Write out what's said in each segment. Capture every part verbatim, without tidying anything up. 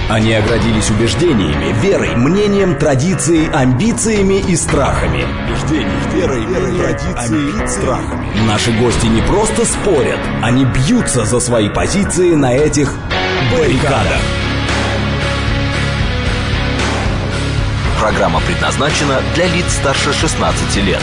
Они оградились убеждениями, верой, мнением, традицией, амбициями и страхами. Убеждениями, верой, верой, традицией, страхами. Наши гости не просто спорят, они бьются за свои позиции на этих баррикадах. Программа предназначена для лиц старше шестнадцати лет.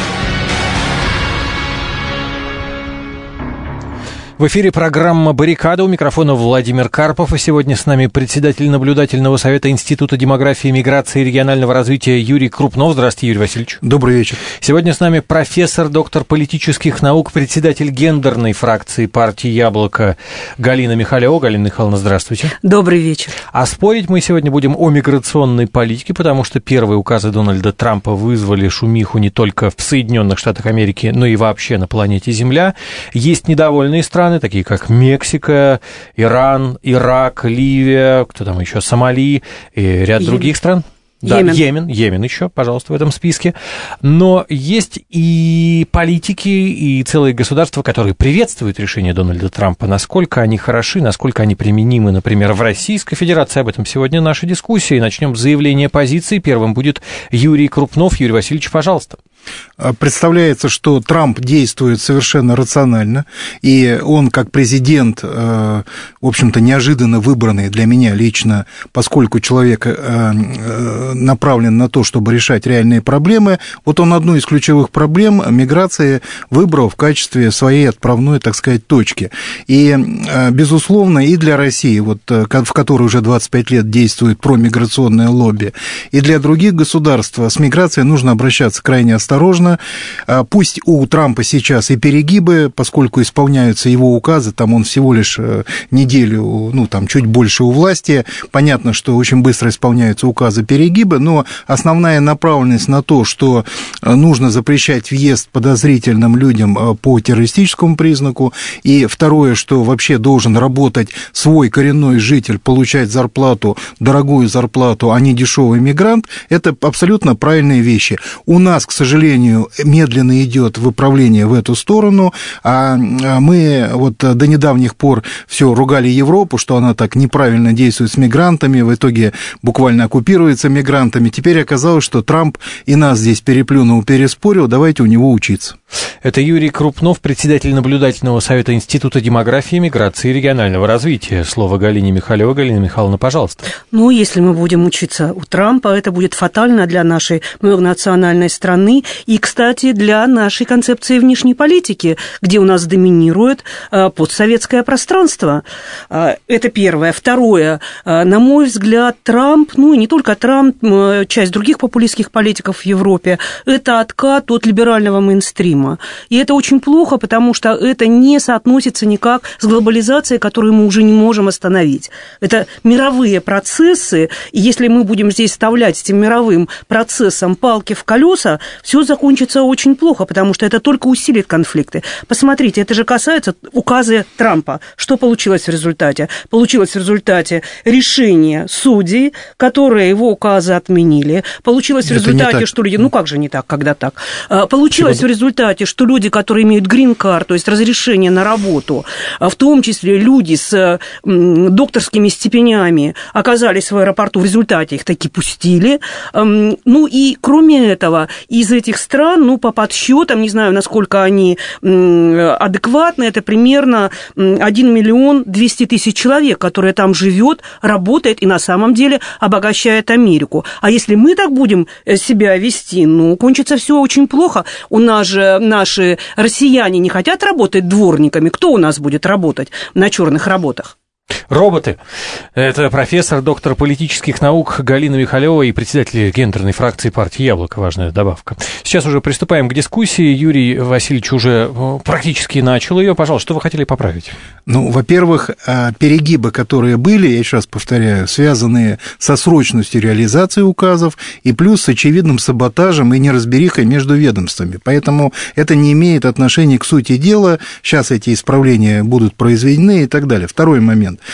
В эфире программа «Баррикада», у микрофона Владимир Карпов, и сегодня с нами председатель наблюдательного совета Института демографии, миграции и регионального развития Юрий Крупнов. Здравствуйте, Юрий Васильевич. Добрый вечер. Сегодня с нами профессор, доктор политических наук, председатель гендерной фракции партии «Яблоко» Галина Михалева. Галина Михайловна, здравствуйте. Добрый вечер. А спорить мы сегодня будем о миграционной политике, потому что первые указы Дональда Трампа вызвали шумиху не только в Соединенных Штатах Америки, но и вообще на планете Земля. Есть недовольные страны, такие как Мексика, Иран, Ирак, Ливия, кто там еще, Сомали и ряд Йемен. других стран. Да, Йемен. Йемен, Йемен еще, пожалуйста, в этом списке. Но есть и политики, и целые государства, которые приветствуют решение Дональда Трампа. Насколько они хороши, насколько они применимы, например, в Российской Федерации. Об этом сегодня наша дискуссия. И начнем с заявления позиции. Первым будет Юрий Крупнов. Юрий Васильевич, пожалуйста. Представляется, что Трамп действует совершенно рационально, и он, как президент, в общем-то, неожиданно выбранный для меня лично, поскольку человек направлен на то, чтобы решать реальные проблемы, вот он одну из ключевых проблем миграции выбрал в качестве своей отправной, так сказать, точки. И, безусловно, и для России, вот, в которой уже двадцать пять лет действует промиграционное лобби, и для других государств с миграцией нужно обращаться крайне осторожно. Осторожно. Пусть у Трампа сейчас и перегибы, поскольку исполняются его указы, там он всего лишь неделю, ну, там, чуть больше у власти. Понятно, что очень быстро исполняются указы перегибы, но основная направленность на то, что нужно запрещать въезд подозрительным людям по террористическому признаку, и второе, что вообще должен работать свой коренной житель, получать зарплату, дорогую зарплату, а не дешевый мигрант, это абсолютно правильные вещи. У нас, к сожалению, медленно идет выправление в эту сторону, а мы вот до недавних пор все ругали Европу, что она так неправильно действует с мигрантами, в итоге буквально оккупируется мигрантами. Теперь оказалось, что Трамп и нас здесь переплюнул, переспорил, давайте у него учиться. Это Юрий Крупнов, председатель наблюдательного совета Института демографии, миграции и регионального развития. Слово Галине Михалевой. Галина Михайловна, пожалуйста. Ну, если мы будем учиться у Трампа, это будет фатально для нашей многонациональной страны и, кстати, для нашей концепции внешней политики, где у нас доминирует постсоветское пространство. Это первое. Второе. На мой взгляд, Трамп, ну и не только Трамп, часть других популистских политиков в Европе, это откат от либерального мейнстрима. И это очень плохо, потому что это не соотносится никак с глобализацией, которую мы уже не можем остановить. Это мировые процессы, и если мы будем здесь вставлять этим мировым процессом палки в колеса, все закончится очень плохо, потому что это только усилит конфликты. Посмотрите, это же касается указа Трампа. Что получилось в результате? Получилось в результате решение судей, которые его указы отменили. Получилось это в результате, что люди... Ну, как же не так, когда так? Получилось Чего? в результате, что люди, которые имеют грин-карт, то есть разрешение на работу, в том числе люди с докторскими степенями, оказались в аэропорту, в результате их таки пустили. Ну и кроме этого, из этих стран, ну, по подсчетам, не знаю, насколько они адекватны, это примерно один миллион двести тысяч человек, которые там живет, работает и на самом деле обогащает Америку. А если мы так будем себя вести, ну, кончится все очень плохо. У нас же наши россияне не хотят работать дворниками. Кто у нас будет работать на черных работах? Роботы. Это профессор, доктор политических наук Галина Михалева и председатель гендерной фракции партии «Яблоко». Важная добавка. Сейчас уже приступаем к дискуссии. Юрий Васильевич уже практически начал ее. Пожалуйста, что вы хотели поправить? Ну, во-первых, перегибы, которые были, я еще раз повторяю, связанные со срочностью реализации указов и плюс с очевидным саботажем и неразберихой между ведомствами. Поэтому это не имеет отношения к сути дела. Сейчас эти исправления будут произведены и так далее. Второй момент.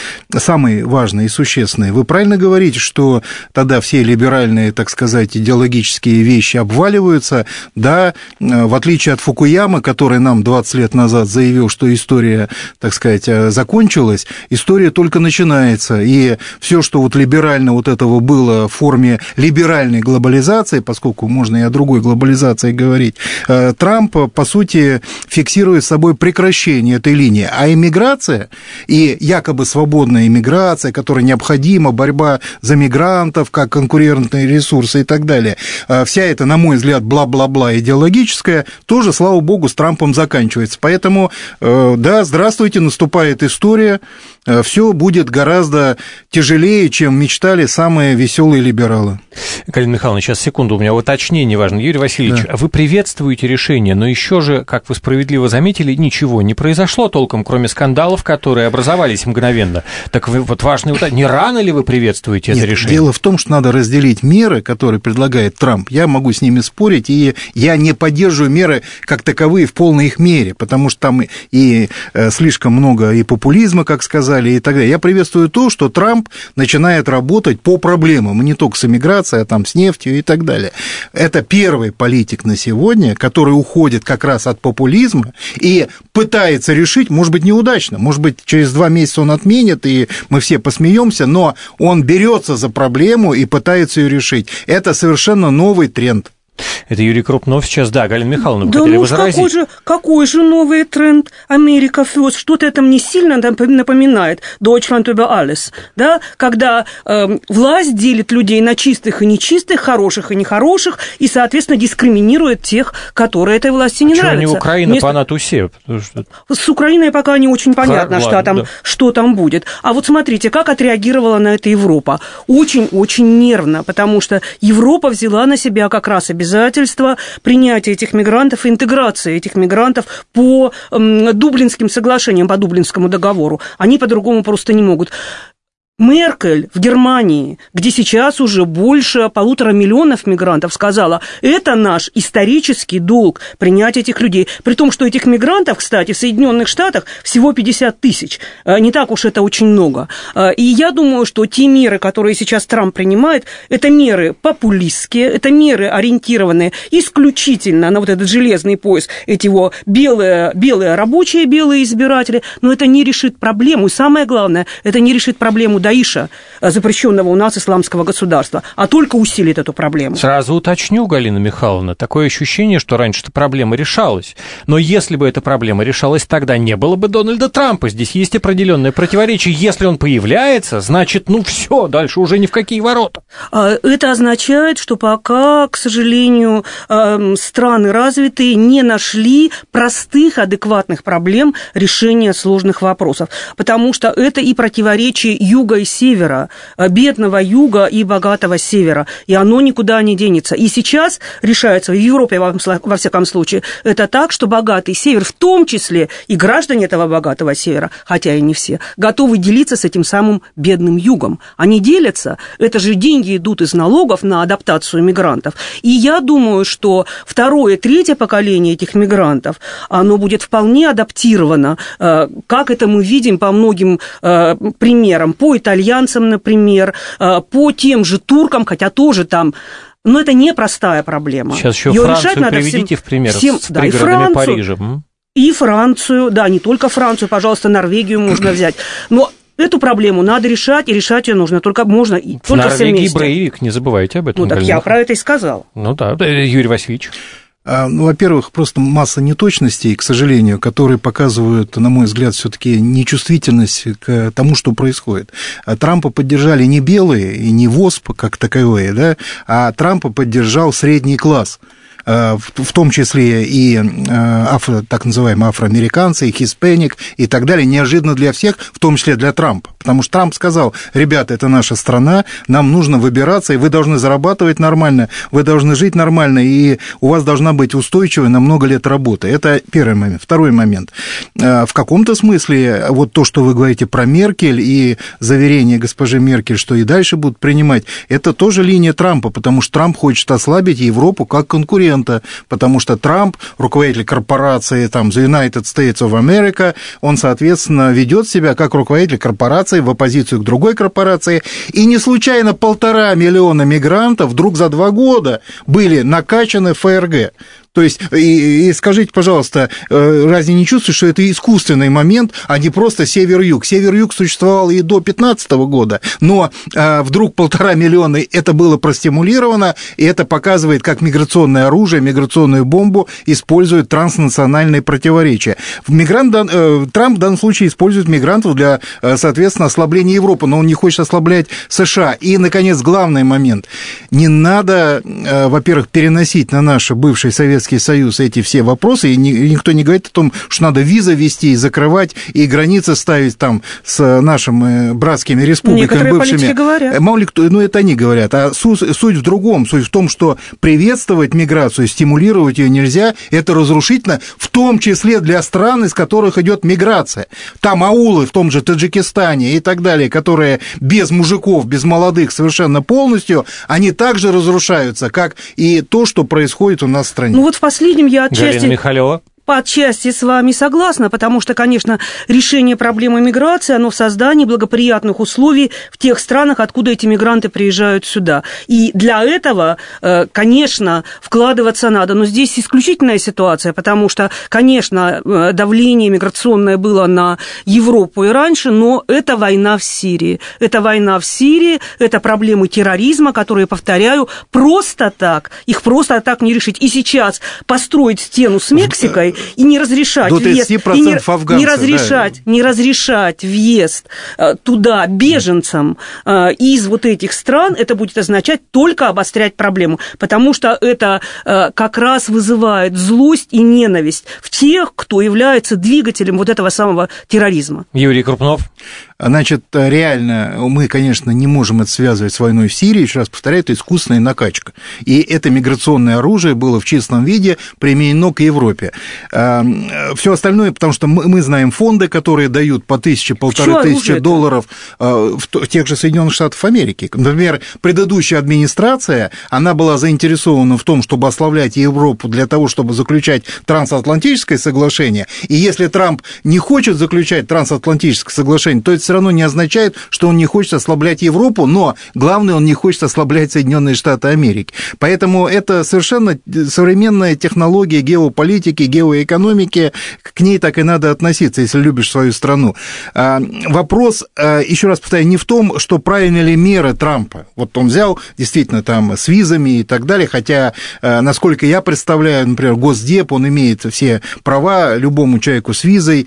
самый важный и существенный. Вы правильно говорите, что тогда все либеральные, так сказать, идеологические вещи обваливаются. Да, в отличие от Фукуямы, который нам двадцать лет назад заявил, что история, так сказать, закончилась, история только начинается. И все, что вот либерально вот этого было в форме либеральной глобализации, поскольку можно и о другой глобализации говорить, Трамп, по сути, фиксирует с собой прекращение этой линии. А иммиграция и якобы свободная иммиграция, которая необходима, борьба за мигрантов, как конкурентные ресурсы и так далее, вся эта, на мой взгляд, бла-бла-бла идеологическая, тоже, слава богу, с Трампом заканчивается. Поэтому, да, здравствуйте, наступает история, все будет гораздо тяжелее, чем мечтали самые веселые либералы. Галина Михайловна, сейчас секунду, у меня уточнение важно. Юрий Васильевич, да. Вы приветствуете решение, но еще же, как вы справедливо заметили, ничего не произошло толком, кроме скандалов, которые образовались мгновенно. Так вы, вот важный, не рано ли вы приветствуете Нет, это решение? Дело в том, что надо разделить меры, которые предлагает Трамп. Я могу с ними спорить, и я не поддерживаю меры как таковые в полной их мере, потому что там и слишком много и популизма, как сказали, и так далее. Я приветствую то, что Трамп начинает работать по проблемам, и не только с иммиграцией, а там с нефтью и так далее. Это первый политик на сегодня, который уходит как раз от популизма и пытается решить, может быть, неудачно, может быть, через два месяца он отменит, и мы все посмеемся, но он берется за проблему и пытается ее решить. Это совершенно новый тренд. Это Юрий Крупнов сейчас, да, Галина Михайловна, вы да хотели ну, возразить? Какой же, какой же новый тренд Америка First? Что-то это мне сильно напоминает Deutschland über alles, да, когда э, власть делит людей на чистых и нечистых, хороших и нехороших, и, соответственно, дискриминирует тех, которые этой власти не а нравятся. Почему не Украина Вместо... по НАТО-Се? Что... С Украиной пока не очень понятно, Хар... что, Ладно, там, да. что там будет. А вот смотрите, как отреагировала на это Европа. Очень-очень нервно, потому что Европа взяла на себя как раз обязательства принятия этих мигрантов и интеграции этих мигрантов по Дублинским соглашениям, по Дублинскому договору. Они по-другому просто не могут. Меркель в Германии, где сейчас уже больше полутора миллионов мигрантов, сказала, это наш исторический долг принять этих людей. При том, что этих мигрантов, кстати, в Соединенных Штатах всего пятьдесят тысяч. Не так уж это очень много. И я думаю, что те меры, которые сейчас Трамп принимает, это меры популистские, это меры, ориентированные исключительно на вот этот железный пояс, эти его белые, белые рабочие, белые избиратели, но это не решит проблему. И самое главное, это не решит проблему Даиша, запрещенного у нас исламского государства, а только усилит эту проблему. Сразу уточню, Галина Михайловна, такое ощущение, что раньше эта проблема решалась. Но если бы эта проблема решалась тогда, не было бы Дональда Трампа. Здесь есть определенное противоречие. Если он появляется, значит, ну все, дальше уже ни в какие ворота. Это означает, что пока, к сожалению, страны развитые не нашли простых, адекватных проблем решения сложных вопросов. Потому что это и противоречие юга и севера, бедного юга и богатого севера, и оно никуда не денется. И сейчас решается, в Европе, во всяком случае, это так, что богатый север, в том числе и граждане этого богатого севера, хотя и не все, готовы делиться с этим самым бедным югом. Они делятся, это же деньги идут из налогов на адаптацию мигрантов. И я думаю, что второе, третье поколение этих мигрантов, оно будет вполне адаптировано, как это мы видим по многим примерам, по итальянцам, например, по тем же туркам, хотя тоже там, но это непростая проблема. Сейчас еще Её Францию надо приведите всем, в пример всем, с да, пригородами и Францию, Парижа. И Францию, да, не только Францию, пожалуйста, Норвегию можно взять, но эту проблему надо решать, и решать ее нужно только можно и в только все вместе. Норвегии Брейвик, не забывайте об этом. Ну, так Галина. я про это и сказал. Ну да, Юрий Васильевич. Ну, во-первых, просто масса неточностей, к сожалению, которые показывают, на мой взгляд, все-таки нечувствительность к тому, что происходит. Трампа поддержали не белые и не ВОСП как таковые, да, а Трампа поддержал средний класс. В том числе и афро, так называемые афроамериканцы, и хиспаник, и так далее, неожиданно для всех, в том числе для Трампа. Потому что Трамп сказал, ребята, это наша страна, нам нужно выбираться, и вы должны зарабатывать нормально, вы должны жить нормально, и у вас должна быть устойчивая на много лет работа. Это первый момент. Второй момент. В каком-то смысле, вот то, что вы говорите про Меркель, и заверение госпожи Меркель, что и дальше будут принимать, это тоже линия Трампа, потому что Трамп хочет ослабить Европу как конкурент. Потому что Трамп, руководитель корпорации там, The United States of America, он, соответственно, ведет себя как руководитель корпорации корпорации в оппозицию к другой корпорации. И не случайно полтора миллиона мигрантов вдруг за два года были накачаны в ФРГ. То есть, и, и скажите, пожалуйста, разве не чувствуете, что это искусственный момент, а не просто север-юг? Север-юг существовал и до пятнадцатого года, но а, вдруг полтора миллиона, это было простимулировано, и это показывает, как миграционное оружие, миграционную бомбу используют транснациональные противоречия. Мигрант, Трамп в данном случае использует мигрантов для, соответственно, ослабления Европы, но он не хочет ослаблять США. И, наконец, главный момент. Не надо, во-первых, переносить на наши бывшие советские Союз эти все вопросы, и никто не говорит о том, что надо визы ввести и закрывать, и границы ставить там с нашими братскими республиками некоторые бывшими. Политики говорят. Мало ли кто, ну это они говорят, а суть, суть в другом, суть в том, что приветствовать миграцию, стимулировать ее нельзя, это разрушительно, в том числе для стран, из которых идет миграция. Там аулы в том же Таджикистане и так далее, которые без мужиков, без молодых совершенно полностью, они также разрушаются, как и то, что происходит у нас в стране. Ну вот в последнем я отчасти... Галина Михалева. По отчасти с вами согласна, потому что, конечно, решение проблемы миграции, оно в создании благоприятных условий в тех странах, откуда эти мигранты приезжают сюда. И для этого, конечно, вкладываться надо. Но здесь исключительная ситуация, потому что, конечно, давление миграционное было на Европу и раньше, но это война в Сирии. Это война в Сирии, это проблемы терроризма, которые, повторяю, просто так, их просто так не решить. И сейчас построить стену с Мексикой и не разрешать въезд, и не, афганцев, не разрешать, да. не разрешать въезд туда беженцам из вот этих стран, это будет означать только обострять проблему, потому что это как раз вызывает злость и ненависть в тех, кто является двигателем вот этого самого терроризма. Юрий Крупнов. Значит, реально, мы, конечно, не можем это связывать с войной в Сирии, еще раз повторяю, это искусственная накачка. И это миграционное оружие было в чистом виде применено к Европе. Все остальное, потому что мы знаем фонды, которые дают по тысяче, полторы тысячи долларов в тех же Соединенных Штатах Америки. Например, предыдущая администрация, она была заинтересована в том, чтобы ослаблять Европу для того, чтобы заключать трансатлантическое соглашение. И если Трамп не хочет заключать трансатлантическое соглашение, то это все равно не означает, что он не хочет ослаблять Европу, но главное, он не хочет ослаблять Соединенные Штаты Америки. Поэтому это совершенно современная технология геополитики, геоэкономики, к ней так и надо относиться, если любишь свою страну. Вопрос, еще раз повторяю, не в том, что правильны ли меры Трампа. Вот он взял действительно там с визами и так далее, хотя, насколько я представляю, например, Госдеп, он имеет все права любому человеку с визой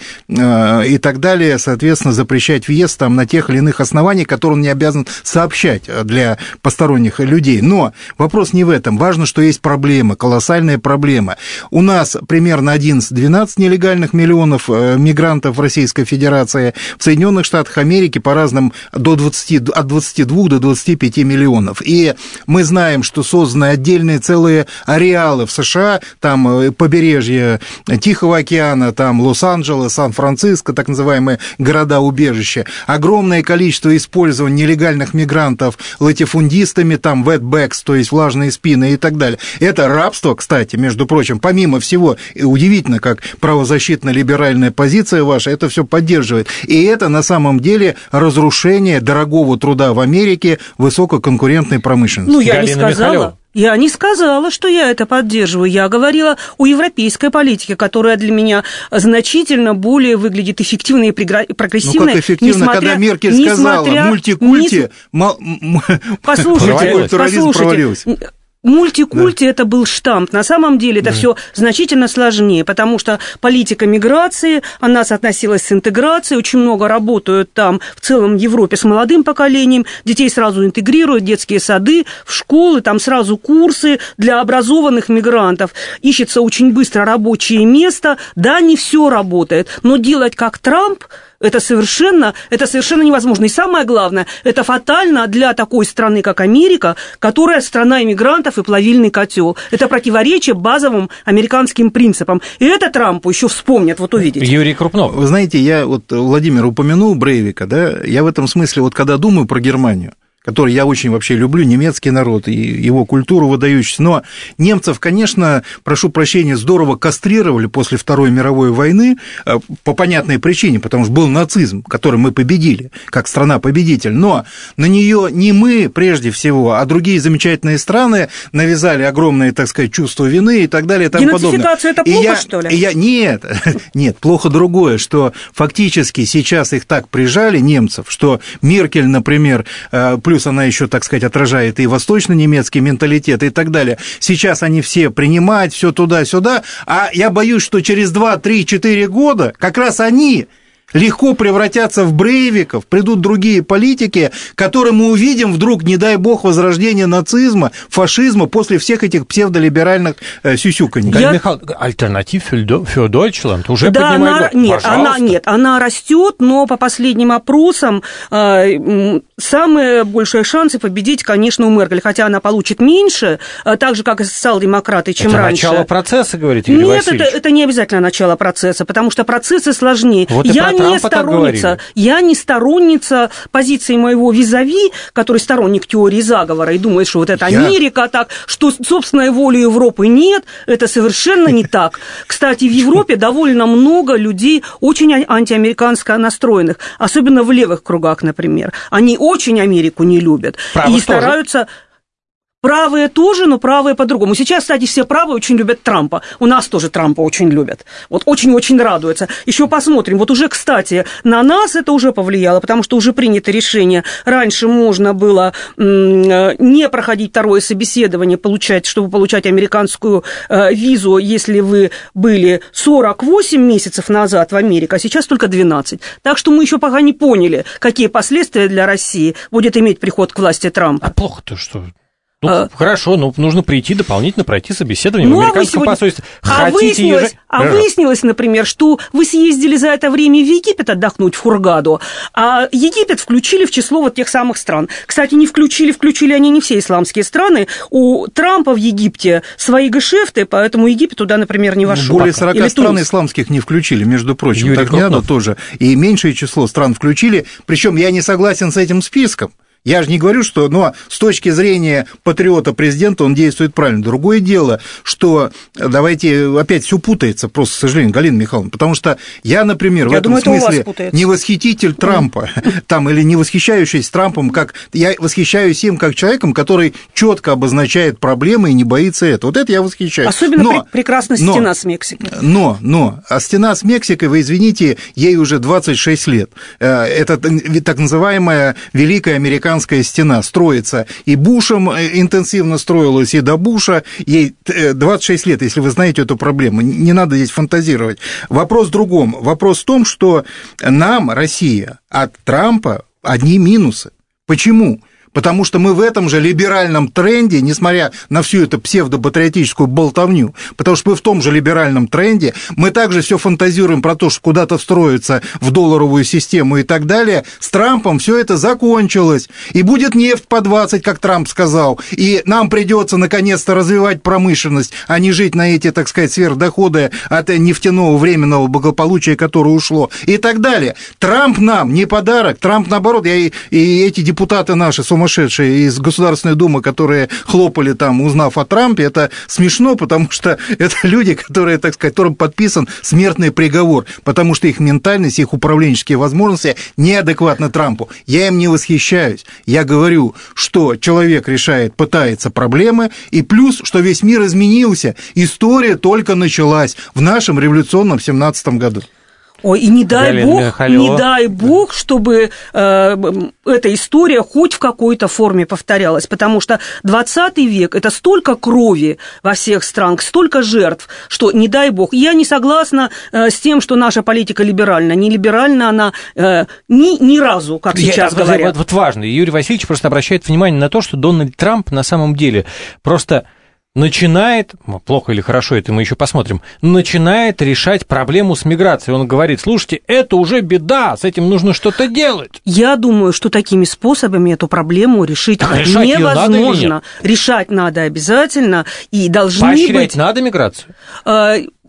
и так далее, соответственно, запрещать въезд там на тех или иных основаниях, которые он не обязан сообщать для посторонних людей. Но вопрос не в этом. Важно, что есть проблема, колоссальная проблема. У нас примерно одиннадцать-двенадцать нелегальных миллионов мигрантов в Российской Федерации, в Соединенных Штатах Америки по разным до двадцати, от двадцати двух до двадцати пяти миллионов. И мы знаем, что созданы отдельные целые ареалы в США, там побережье Тихого океана, там Лос-Анджелес, Сан-Франциско, так называемые города-убежища. Огромное количество использования нелегальных мигрантов латифундистами, там wetbacks, то есть влажные спины и так далее. Это рабство, кстати, между прочим, помимо всего, удивительно, как правозащитно-либеральная позиция ваша это все поддерживает. И это на самом деле разрушение дорогого труда в Америке, высококонкурентной промышленности. Ну, я Галина не сказала. Михалева. Я не сказала, что я это поддерживаю. Я говорила о европейской политике, которая для меня значительно более выглядит эффективной и прогрессивной. Ну, как эффективно, несмотря, когда Меркель сказала, мультикульти, не... Послушайте, послушайте. Мультикульти да. это был штамп. На самом деле это да. все значительно сложнее, потому что политика миграции, она соотносилась с интеграцией, очень много работают там в целом Европе с молодым поколением, детей сразу интегрируют, детские сады, в школы, там сразу курсы для образованных мигрантов, ищется очень быстро рабочее место, да, не все работает, но делать как Трамп, Это совершенно, это совершенно невозможно. И самое главное, это фатально для такой страны, как Америка, которая страна иммигрантов и плавильный котел. Это противоречие базовым американским принципам. И это Трампу еще вспомнят, вот увидите. Юрий Крупнов. Вы знаете, я вот, Владимир, упомянул Брейвика, да, я в этом смысле, вот когда думаю про Германию, который я очень вообще люблю, немецкий народ и его культуру выдающуюся. Но немцев, конечно, прошу прощения, здорово кастрировали после Второй мировой войны по понятной причине, потому что был нацизм, который мы победили, как страна-победитель. Но на нее не мы, прежде всего, а другие замечательные страны навязали огромное, так сказать, чувство вины и так далее и тому подобное. Денацификация – это плохо, я, что ли? Я, нет, нет, плохо другое, что фактически сейчас их так прижали, немцев, что Меркель, например, плюс она еще, так сказать, отражает и восточно-немецкий менталитет и так далее. Сейчас они все принимают, все туда-сюда, а я боюсь, что через два, три, четыре года как раз они легко превратятся в брейвиков, придут другие политики, которые мы увидим вдруг, не дай бог, возрождение нацизма, фашизма после всех этих псевдолиберальных э, сюсюканий. Я... Михаил, альтернатив für Deutschland уже да, поднимает... Она... Нет, она, нет, она растет, но по последним опросам э, самые большие шансы победить, конечно, у Меркель, хотя она получит меньше, э, так же, как и социал-демократы, чем это раньше. Это начало процесса, говорит Юрий Нет, Васильевич. это, это не обязательно начало процесса, потому что процессы сложнее. Вот Я не сторонница, я не сторонница позиции моего визави, который сторонник теории заговора и думает, что вот это я... Америка так, что собственной воли Европы нет, это совершенно не так. Кстати, в Европе довольно много людей очень антиамериканско настроенных, особенно в левых кругах, например. Они очень Америку не любят. Правых и стараются... Тоже. Правые тоже, но правые по-другому. Сейчас, кстати, все правые очень любят Трампа. У нас тоже Трампа очень любят. Вот очень-очень радуются. Еще посмотрим. Вот уже, кстати, на нас это уже повлияло, потому что уже принято решение. Раньше можно было не проходить второе собеседование, получать, чтобы получать американскую визу, если вы были сорок восемь месяцев назад в Америке, а сейчас только двенадцать. Так что мы еще пока не поняли, какие последствия для России будет иметь приход к власти Трампа. А плохо-то что? Ну, а, хорошо, ну, нужно прийти дополнительно, пройти собеседование ну, в американском а посольстве. А, выяснилось, еж... а выяснилось, например, что вы съездили за это время в Египет отдохнуть, в Хургаду, а Египет включили в число вот тех самых стран. Кстати, не включили, включили они не все исламские страны. У Трампа в Египте свои гешефты, поэтому Египет туда, например, не вошел. Более сорока стран исламских не включили, между прочим. Юрий так не надо тоже. И меньшее число стран включили. Причем я не согласен с этим списком. Я же не говорю, что, но с точки зрения патриота президента он действует правильно. Другое дело, что, давайте, опять все путается, просто, к сожалению, Галина Михайловна, потому что я, например, я в этом думаю, смысле не восхититель Трампа, там, или не восхищающийся Трампом, как я восхищаюсь им как человеком, который четко обозначает проблемы и не боится этого. Вот это я восхищаюсь. Особенно но, пр- прекрасна стена но, с Мексикой. Но, но, а стена с Мексикой, вы извините, ей уже двадцать шесть лет. Это так называемая Великая Американская стена строится, и Бушем интенсивно строилась, и до Буша, ей двадцать шесть лет, если вы знаете эту проблему, не надо здесь фантазировать. Вопрос в другом. Вопрос в том, что нам, Россия, от Трампа одни минусы. Почему? Потому что мы в этом же либеральном тренде, несмотря на всю эту псевдопатриотическую болтовню, потому что мы в том же либеральном тренде, мы также все фантазируем про то, что куда-то встроиться в долларовую систему и так далее. С Трампом все это закончилось, и будет нефть по двадцать, как Трамп сказал, и нам придется наконец-то развивать промышленность, а не жить на эти, так сказать, сверхдоходы от нефтяного временного благополучия, которое ушло, и так далее. Трамп нам не подарок, Трамп, наоборот, я и, и эти депутаты наши сумасшедшие, сумасшедшие из Государственной Думы, которые хлопали там, узнав о Трампе, это смешно, потому что это люди, которые, так сказать, которым подписан смертный приговор, потому что их ментальность, их управленческие возможности неадекватны Трампу. Я им не восхищаюсь. Я говорю, что человек решает, пытается проблемы, и плюс, что весь мир изменился. История только началась в нашем революционном семнадцатом году. Ой, и не дай Галина бог, Михайлова. не дай бог, чтобы э, эта история хоть в какой-то форме повторялась, потому что двадцатый век – это столько крови во всех странах, столько жертв, что не дай бог. Я не согласна э, с тем, что наша политика либеральна. Не либеральна она э, ни, ни разу, как сейчас Я, говорят. Вот, вот важно, Юрий Васильевич просто обращает внимание на то, что Дональд Трамп на самом деле просто... начинает, плохо или хорошо, это мы еще посмотрим, начинает решать проблему с миграцией. Он говорит, слушайте, это уже беда, с этим нужно что-то делать. Я думаю, что такими способами эту проблему решить так решать невозможно. Надо решать надо обязательно, и должны Поощрять быть... надо миграцию?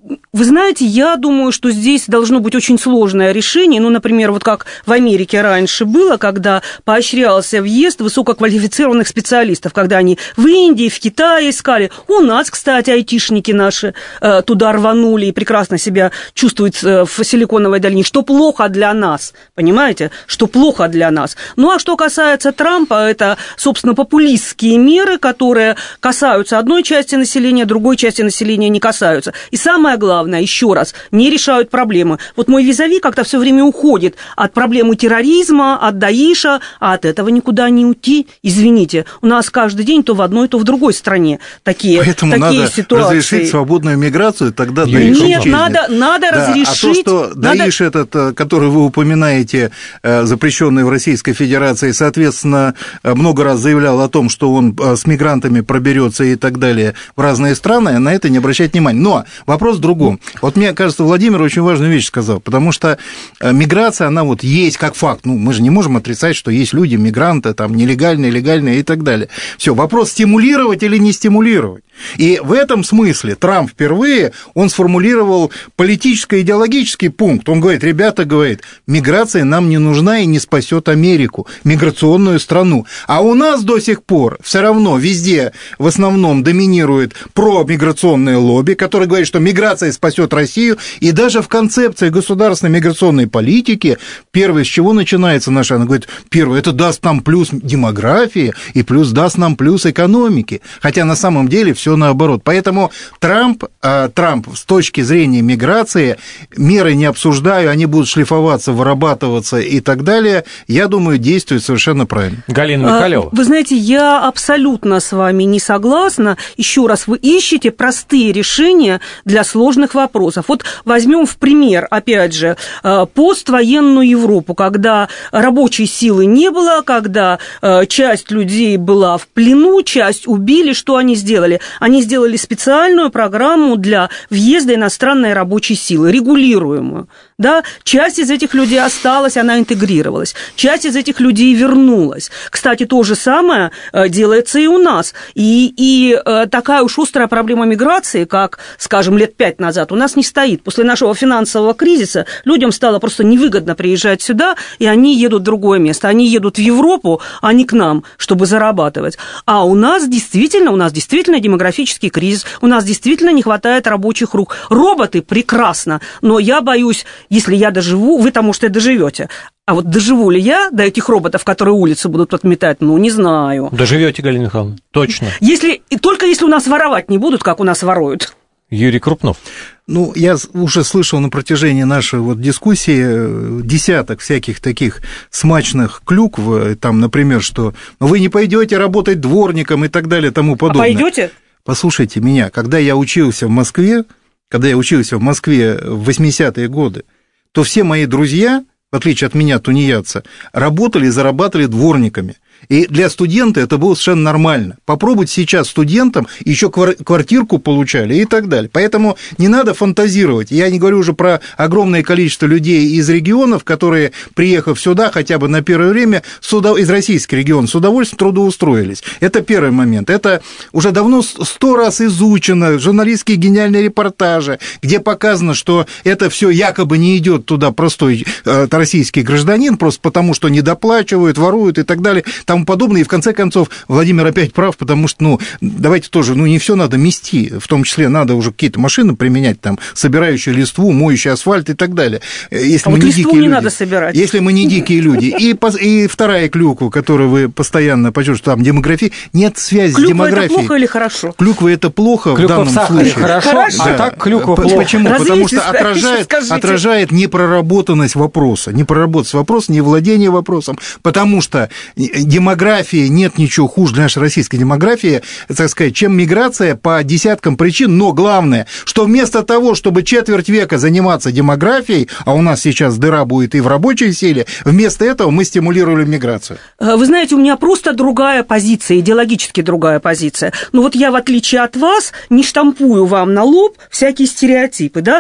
Вы знаете, я думаю, что здесь должно быть очень сложное решение. Ну, например, вот как в Америке раньше было, когда поощрялся въезд высококвалифицированных специалистов, когда они в Индии, в Китае искали. У нас, кстати, айтишники наши э, туда рванули и прекрасно себя чувствуют э, в Силиконовой долине. Что плохо для нас, понимаете? Что плохо для нас. Ну, а что касается Трампа, это, собственно, популистские меры, которые касаются одной части населения, другой части населения не касаются. И самое главное, еще раз, не решают проблемы. Вот мой визави как-то все время уходит от проблемы терроризма, от Даиша, а от этого никуда не уйти. Извините, у нас каждый день то в одной, то в другой стране такие, Поэтому такие надо ситуации. разрешить свободную миграцию, тогда Даиш Нет, исчезнет. надо, надо да, разрешить. А то, что надо... Даиш этот, который вы упоминаете, запрещенный в Российской Федерации, соответственно, много раз заявлял о том, что он с мигрантами проберется и так далее в разные страны, на это не обращать внимания. Но вопрос в другом. Вот мне кажется, Владимир очень важную вещь сказал, потому что миграция, она вот есть как факт. Ну, мы же не можем отрицать, что есть люди, мигранты, там, нелегальные, легальные и так далее. Все, вопрос, стимулировать или не стимулировать. И в этом смысле Трамп впервые, он сформулировал политическо-идеологический пункт. Он говорит, ребята, говорит, миграция нам не нужна и не спасет Америку, миграционную страну. А у нас до сих пор все равно везде в основном доминирует промиграционное лобби, которое говорит, что миграция спасет Россию. И даже в концепции государственной миграционной политики первое, с чего начинается наша, она говорит, первое, это даст нам плюс демографии и плюс даст нам плюс экономики. Хотя на самом деле все наоборот. Поэтому Трамп, э, Трамп с точки зрения миграции, меры не обсуждаю, они будут шлифоваться, вырабатываться и так далее, я думаю, действует совершенно правильно. Галина Михалева. Вы знаете, я абсолютно с вами не согласна. Еще раз, вы ищете простые решения для сложных вопросов. Вот возьмем в пример, опять же, поствоенную Европу, когда рабочей силы не было, когда часть людей была в плену, часть убили. Что они сделали? Они сделали специальную программу для въезда иностранной рабочей силы, регулируемую. Да? Часть из этих людей осталась, она интегрировалась. Часть из этих людей вернулась. Кстати, то же самое делается и у нас. И, и такая уж острая проблема миграции, как, скажем, лет пять назад, у нас не стоит. После нашего финансового кризиса людям стало просто невыгодно приезжать сюда, и они едут в другое место. Они едут в Европу, а не к нам, чтобы зарабатывать. А у нас действительно, у нас действительно демографический кризис, у нас действительно не хватает рабочих рук. Роботы прекрасно, но я боюсь, если я доживу, вы-то, может, и доживете. А вот доживу ли я до этих роботов, которые улицы будут подметать, ну, не знаю. Доживете, Галина Михайловна, точно. Если, только если у нас воровать не будут, как у нас воруют. Юрий Крупнов. Ну, я уже слышал на протяжении нашей вот дискуссии десяток всяких таких смачных клюкв, там, например, что вы не пойдете работать дворником и так далее, тому подобное. А пойдете? Послушайте меня, когда я учился в Москве, когда я учился в Москве в восьмидесятые годы, то все мои друзья, в отличие от меня, тунеядца, работали и зарабатывали дворниками. И для студента это было совершенно нормально. Попробуйте сейчас студентам, еще квартирку получали и так далее. Поэтому не надо фантазировать. Я не говорю уже про огромное количество людей из регионов, которые, приехав сюда хотя бы на первое время, из российских регионов, с удовольствием трудоустроились. Это первый момент. Это уже давно сто раз изучено, журналистские гениальные репортажи, где показано, что это все якобы не идет туда простой э, российский гражданин, просто потому что недоплачивают, воруют и так далее, тому подобное. И в конце концов Владимир опять прав, потому что, ну, давайте тоже, ну, не все надо мести, в том числе надо уже какие-то машины применять, там, собирающие листву, моющие асфальт и так далее. Если а мы вот не листву дикие не люди, надо собирать. Если мы не дикие люди. И, и вторая клюква, которую вы постоянно почувствуете, что там демография, нет связи клюква с демографией. Клюква это плохо или хорошо? Клюква это плохо клюква в данном в сахаре случае. Хорошо, хорошо. А так клюква плохо. Почему? Разве Потому что скажите, отражает, скажите. отражает непроработанность вопроса, непроработанность вопроса, невладение вопросом, потому что демографии нет ничего хуже для нашей российской демографии, так сказать, чем миграция по десяткам причин, но главное, что вместо того, чтобы четверть века заниматься демографией, а у нас сейчас дыра будет и в рабочей силе, вместо этого мы стимулировали миграцию. Вы знаете, у меня просто другая позиция, идеологически другая позиция. Ну вот я, в отличие от вас, не штампую вам на лоб всякие стереотипы, да?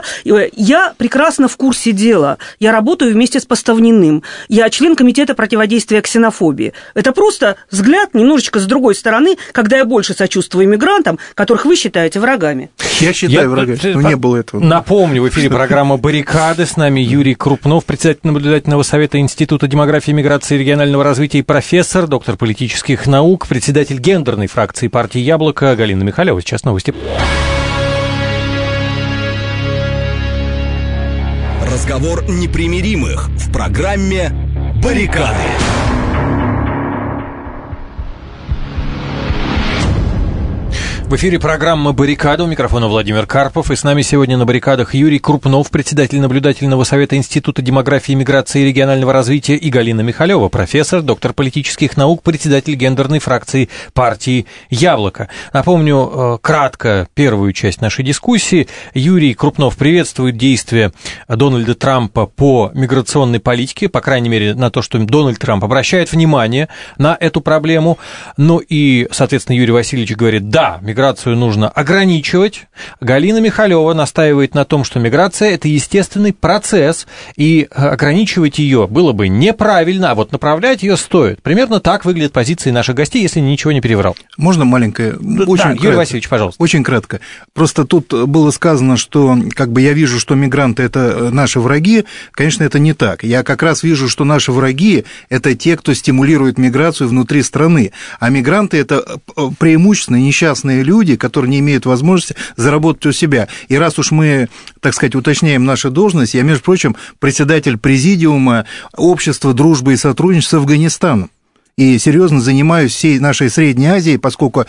Я прекрасно в курсе дела. Я работаю вместе с Поставниным. Я член комитета противодействия ксенофобии. Это Это просто взгляд немножечко с другой стороны, когда я больше сочувствую иммигрантам, которых вы считаете врагами. Я считаю я, врагами, но по... не было этого. Напомню, в эфире программа «Баррикады». С нами Юрий Крупнов, председатель наблюдательного совета Института демографии, миграции и регионального развития и профессор, доктор политических наук, председатель гендерной фракции партии «Яблоко» Галина Михалева. Сейчас новости. Разговор непримиримых в программе «Баррикады». В эфире программа «Баррикада», у микрофона Владимир Карпов, и с нами сегодня на баррикадах Юрий Крупнов, председатель наблюдательного совета Института демографии, миграции и регионального развития, и Галина Михалева, профессор, доктор политических наук, председатель гендерной фракции партии «Яблоко». Напомню кратко первую часть нашей дискуссии. Юрий Крупнов приветствует действия Дональда Трампа по миграционной политике, по крайней мере, на то, что Дональд Трамп обращает внимание на эту проблему. Ну и, соответственно, Юрий Васильевич говорит, да, миграция Миграцию нужно ограничивать. Галина Михалева настаивает на том, что миграция – это естественный процесс, и ограничивать ее было бы неправильно, а вот направлять ее стоит. Примерно так выглядят позиции наших гостей, если ничего не переврал. Можно маленькое? Очень да, Юрий кратко. Васильевич, пожалуйста. Очень кратко. Просто тут было сказано, что как бы я вижу, что мигранты – это наши враги. Конечно, это не так. Я как раз вижу, что наши враги – это те, кто стимулирует миграцию внутри страны. А мигранты – это преимущественно несчастные люди, которые не имеют возможности заработать у себя. И раз уж мы, так сказать, уточняем нашу должность, я, между прочим, председатель президиума Общества дружбы и сотрудничества с Афганистаном. И серьезно занимаюсь всей нашей Средней Азией, поскольку,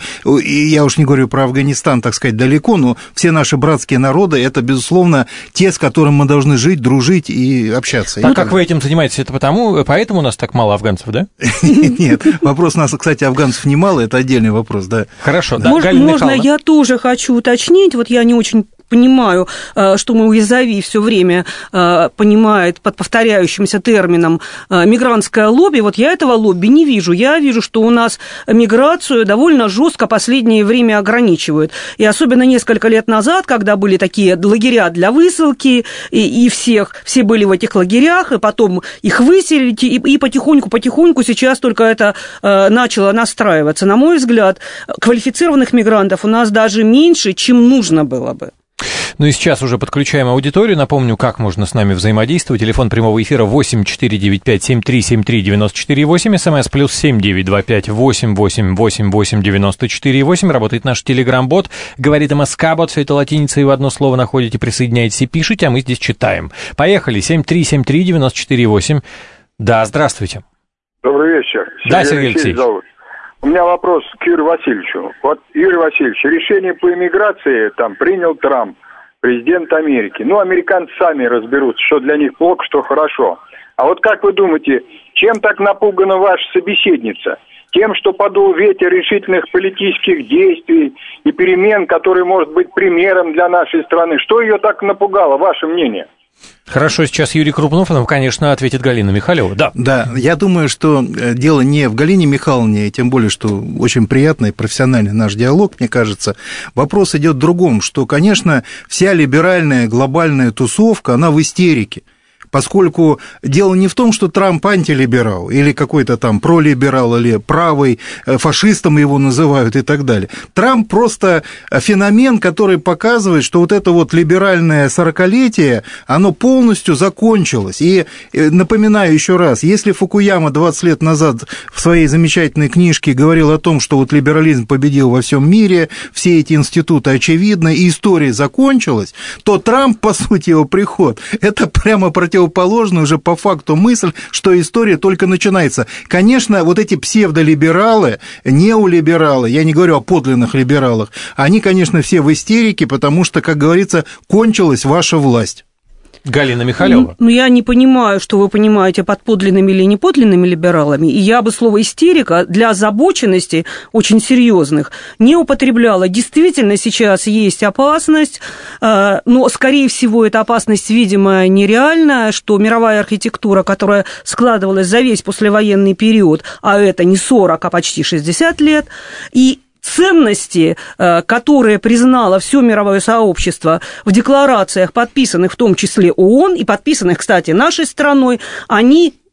я уж не говорю про Афганистан, так сказать, далеко, но все наши братские народы – это, безусловно, те, с которыми мы должны жить, дружить и общаться. А как вы этим занимаетесь? Это потому, поэтому у нас так мало афганцев, да? Нет, вопрос у нас, кстати, афганцев немало, это отдельный вопрос, да. Хорошо. Можно я тоже хочу уточнить, вот я не очень понимаю, что мой визави все время понимает под повторяющимся термином мигрантское лобби. Вот я этого лобби не вижу. Я вижу, что у нас миграцию довольно жестко последнее время ограничивают. И особенно несколько лет назад, когда были такие лагеря для высылки, и, и всех, все были в этих лагерях, и потом их выселили, и, и потихоньку-потихоньку сейчас только это начало настраиваться. На мой взгляд, квалифицированных мигрантов у нас даже меньше, чем нужно было бы. Ну и сейчас уже подключаем аудиторию. Напомню, как можно с нами взаимодействовать. Телефон прямого эфира восемь четыре девять пять семь три семь три девять четыре восемь, смс плюс семь девять два пять восемь восемь восемь восемь девяносто четыре восемь. Работает наш телеграм-бот. Говорит МСК-бот. Все это латиницей в одно слово находите, присоединяйтесь и пишите, а мы здесь читаем. Поехали. семь три семь три девять четыре восемь. Да, здравствуйте. Добрый вечер. Сергей Да, Сергей Алексеевич. Зовут. У меня вопрос к Юрию Васильевичу. Вот, Юрий Васильевич, решение по иммиграции там принял Трамп, президент Америки. Ну, американцы сами разберутся, что для них плохо, что хорошо. А вот как вы думаете, чем так напугана ваша собеседница? Тем, что подул ветер решительных политических действий и перемен, которые может быть примером для нашей страны. Что ее так напугало, ваше мнение? Хорошо, сейчас Юрий Крупнов, нам, конечно, ответит Галина Михалева. Да. Да, я думаю, что дело не в Галине Михайловне, и тем более, что очень приятный профессиональный наш диалог, мне кажется. Вопрос идет в другом, что, конечно, вся либеральная глобальная тусовка, она в истерике. Поскольку дело не в том, что Трамп антилиберал или какой-то там пролиберал или правый, фашистом его называют и так далее. Трамп просто феномен, который показывает, что вот это вот либеральное сорокалетие, оно полностью закончилось. И напоминаю еще раз, если Фукуяма двадцать лет назад в своей замечательной книжке говорил о том, что вот либерализм победил во всем мире, все эти институты очевидны, и история закончилась, то Трамп, по сути, его приход, это прямо против противоположную уже по факту мысль, что история только начинается. Конечно, вот эти псевдолибералы, неолибералы, я не говорю о подлинных либералах, они, конечно, все в истерике, потому что, как говорится, кончилась ваша власть. Галина Михалева. Ну, ну, я не понимаю, что вы понимаете под подлинными или неподлинными либералами, и я бы слово «истерика» для озабоченностей очень серьезных не употребляла. Действительно, сейчас есть опасность, но, скорее всего, эта опасность, видимо, нереальная, что мировая архитектура, которая складывалась за весь послевоенный период, а это не сорок, а почти шестьдесят лет, и ценности, которые признало все мировое сообщество в декларациях, подписанных в том числе ООН и подписанных, кстати, нашей страной, они